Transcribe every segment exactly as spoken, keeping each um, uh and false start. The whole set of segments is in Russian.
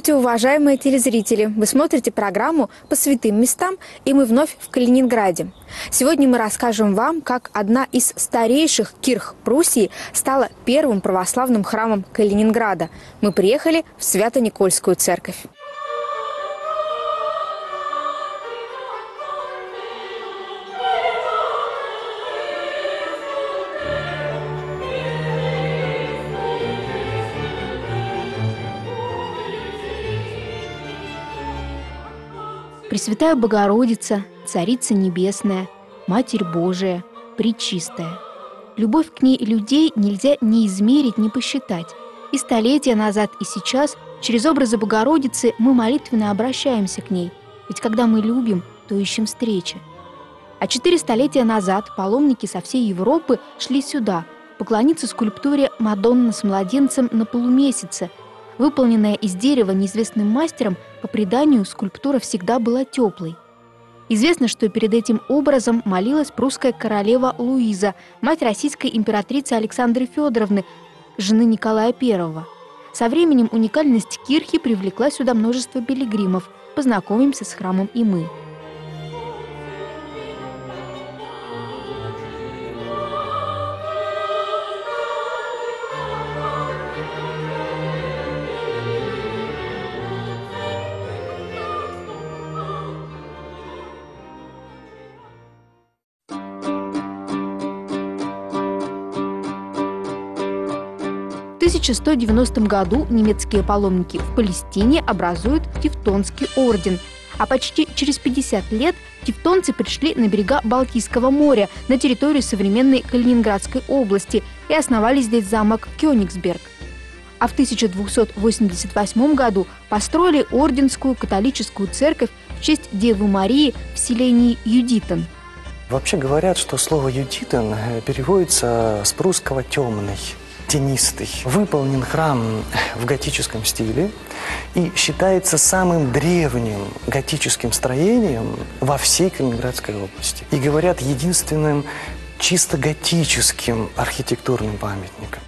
Здравствуйте, уважаемые телезрители! Вы смотрите программу «По святым местам», и мы вновь в Калининграде. Сегодня мы расскажем вам, как одна из старейших кирх Пруссии стала первым православным храмом Калининграда. Мы приехали в Свято-Никольскую церковь. Пресвятая Богородица, Царица Небесная, Матерь Божия, Пречистая. Любовь к ней людей нельзя ни измерить, ни посчитать. И столетия назад, и сейчас через образы Богородицы мы молитвенно обращаемся к ней. Ведь когда мы любим, то ищем встречи. А четыре столетия назад паломники со всей Европы шли сюда, поклониться скульптуре «Мадонна с младенцем на полумесяце». Выполненная из дерева неизвестным мастером, по преданию, скульптура всегда была теплой. Известно, что перед этим образом молилась прусская королева Луиза, мать российской императрицы Александры Федоровны, жены Николая Первого. Со временем уникальность кирхи привлекла сюда множество пилигримов. Познакомимся с храмом и мы. В тысяча сто девяностом году немецкие паломники в Палестине образуют Тевтонский орден, а почти через пятьдесят лет тевтонцы пришли на берега Балтийского моря, на территорию современной Калининградской области, и основали здесь замок Кёнигсберг. А в тысяча двухсот восемьдесят восьмом году построили орденскую католическую церковь в честь Девы Марии в селении Юдитен. Вообще говорят, что слово «Юдитен» переводится с прусского «темный». Тенистый. Выполнен храм в готическом стиле и считается самым древним готическим строением во всей Калининградской области. И, говорят, единственным чисто готическим архитектурным памятником.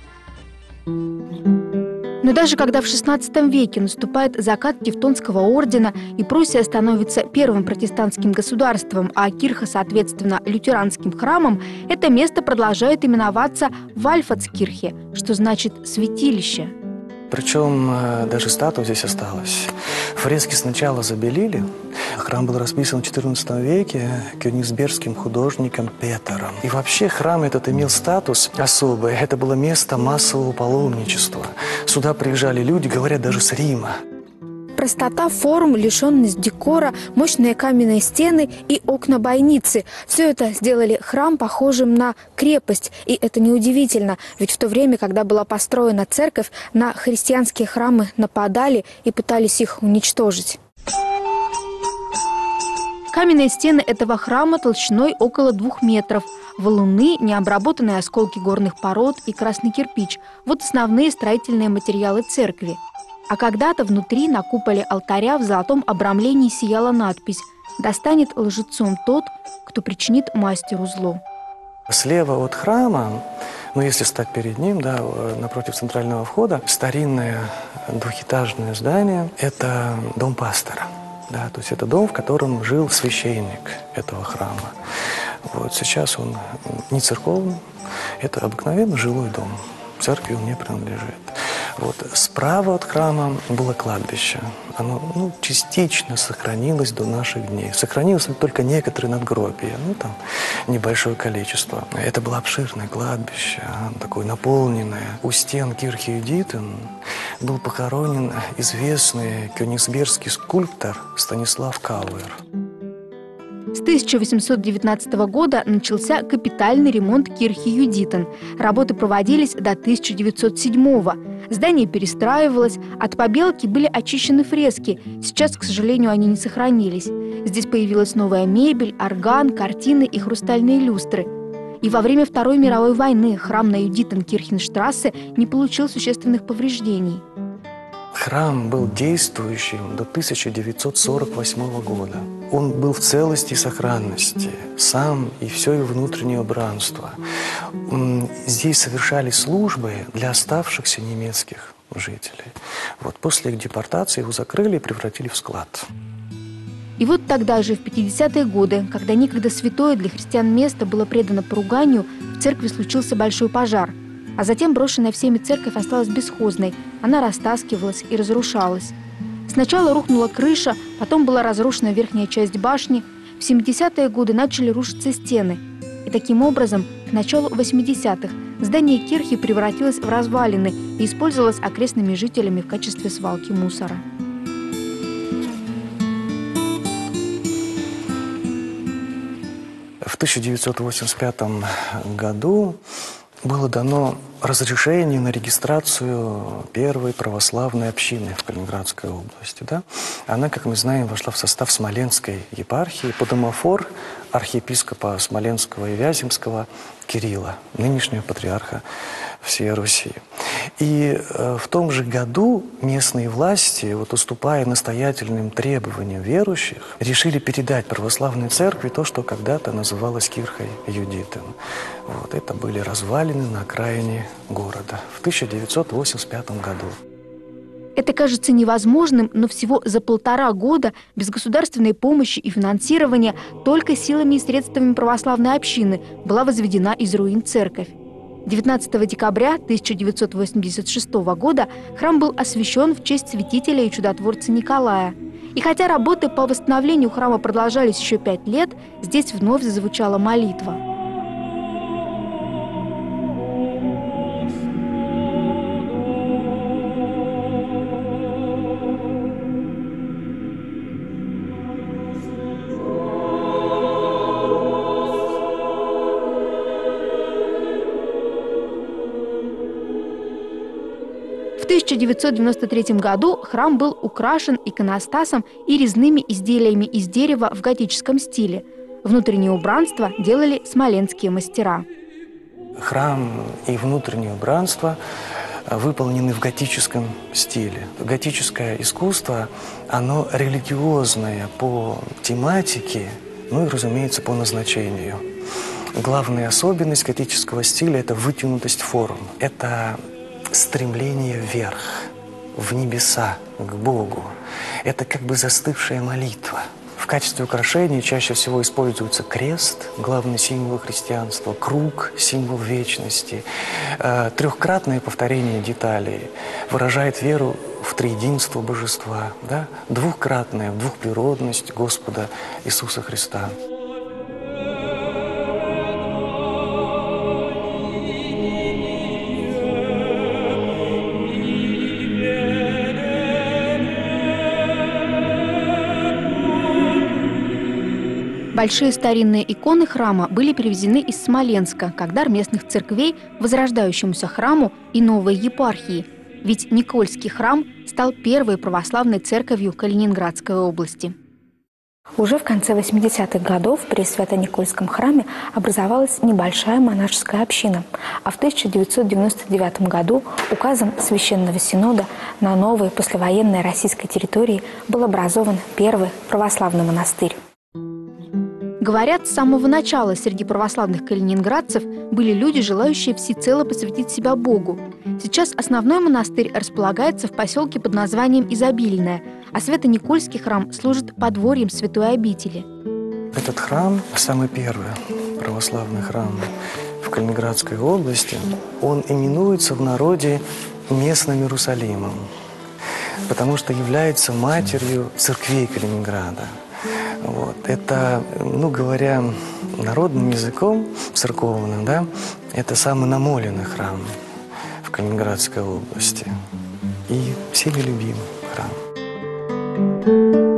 Но даже когда в шестнадцатом веке наступает закат Тевтонского ордена и Пруссия становится первым протестантским государством, а кирха, соответственно, лютеранским храмом, это место продолжает именоваться Вальфатскирхе, что значит «святилище». Причем даже статуя здесь осталась. Фрески сначала забелили. Храм был расписан в четырнадцатом веке кёнигсбергским художником Петером. И вообще храм этот имел статус особый. Это было место массового паломничества. Сюда приезжали люди, говорят, даже с Рима. Простота форм, лишенность декора, мощные каменные стены и окна-бойницы – все это сделали храм похожим на крепость. И это неудивительно, ведь в то время, когда была построена церковь, на христианские храмы нападали и пытались их уничтожить. Каменные стены этого храма толщиной около двух метров. Валуны, необработанные осколки горных пород и красный кирпич – вот основные строительные материалы церкви. А когда-то внутри на куполе алтаря в золотом обрамлении сияла надпись «Да станет лжецом тот, кто причинит мастеру зло». Слева от храма, ну если стать перед ним, да, напротив центрального входа, старинное двухэтажное здание – это дом пастора. Да, то есть это дом, в котором жил священник этого храма. Вот сейчас он не церковный, это обыкновенный жилой дом. Церкви он не принадлежит. Вот. Справа от храма было кладбище. Оно ну, частично сохранилось до наших дней. Сохранилось только некоторые надгробия, ну там небольшое количество. Это было обширное кладбище, такое наполненное. У стен кирхи Юдитен был похоронен известный кёнигсбергский скульптор Станислав Кауэр. С тысяча восемьсот девятнадцатого года начался капитальный ремонт кирхи Юдитен. Работы проводились до тысяча девятьсот седьмого. Здание перестраивалось, от побелки были очищены фрески. Сейчас, к сожалению, они не сохранились. Здесь появилась новая мебель, орган, картины и хрустальные люстры. И во время Второй мировой войны храм на Юдитен-Кирхенштрассе не получил существенных повреждений. Храм был действующим до тысяча девятьсот сорок восьмого года. Он был в целости и сохранности, сам и все его внутреннее убранство. Здесь совершались службы для оставшихся немецких жителей. Вот. После их депортации его закрыли и превратили в склад. И вот тогда же, в пятидесятые годы, когда некогда святое для христиан место было предано поруганию, в церкви случился большой пожар. А затем брошенная всеми церковь осталась бесхозной. Она растаскивалась и разрушалась. Сначала рухнула крыша, потом была разрушена верхняя часть башни. В семидесятые годы начали рушиться стены. И таким образом, к началу восьмидесятых здание кирхи превратилось в развалины и использовалось окрестными жителями в качестве свалки мусора. В тысяча девятьсот восемьдесят пятом году было дано разрешение на регистрацию первой православной общины в Калининградской области. Да? Она, как мы знаем, вошла в состав Смоленской епархии под домофор архиепископа Смоленского и Вяземского Кирилла, нынешнего патриарха всей Руси. И э, в том же году местные власти, вот, уступая настоятельным требованиям верующих, решили передать православной церкви то, что когда-то называлось Кирхой Юдитом. Вот, это были развалины на окраине города в тысяча девятьсот восемьдесят пятом году. Это кажется невозможным, но всего за полтора года без государственной помощи и финансирования только силами и средствами православной общины была возведена из руин церковь. девятнадцатого декабря тысяча девятьсот восемьдесят шестого года храм был освящен в честь святителя и чудотворца Николая. И хотя работы по восстановлению храма продолжались еще пять лет, здесь вновь зазвучала молитва. В тысяча девятьсот девяносто третьем году храм был украшен иконостасом и резными изделиями из дерева в готическом стиле. Внутреннее убранство делали смоленские мастера. Храм и внутреннее убранство выполнены в готическом стиле. Готическое искусство, оно религиозное по тематике, ну и, разумеется, по назначению. Главная особенность готического стиля – это вытянутость форм. Это стремление вверх, в небеса, к Богу. Это как бы застывшая молитва. В качестве украшения чаще всего используется крест, главный символ христианства, круг, символ вечности. Трехкратное повторение деталей выражает веру в триединство божества, да? Двухкратное в двухприродность Господа Иисуса Христа. Большие старинные иконы храма были привезены из Смоленска как дар местных церквей возрождающемуся храму и новой епархии. Ведь Никольский храм стал первой православной церковью Калининградской области. Уже в конце восьмидесятых годов при Свято-Никольском храме образовалась небольшая монашеская община, а в тысяча девятьсот девяносто девятом году указом Священного Синода на новой послевоенной российской территории был образован первый православный монастырь. Говорят, с самого начала среди православных калининградцев были люди, желающие всецело посвятить себя Богу. Сейчас основной монастырь располагается в поселке под названием Изобильное, а Свято-Никольский храм служит подворьем святой обители. Этот храм, самый первый православный храм в Калининградской области, он именуется в народе местным Иерусалимом, потому что является матерью церквей Калининграда. Вот. Это, ну говоря народным языком, церковным, да, это самый намоленный храм в Калининградской области и всеми любимый храм.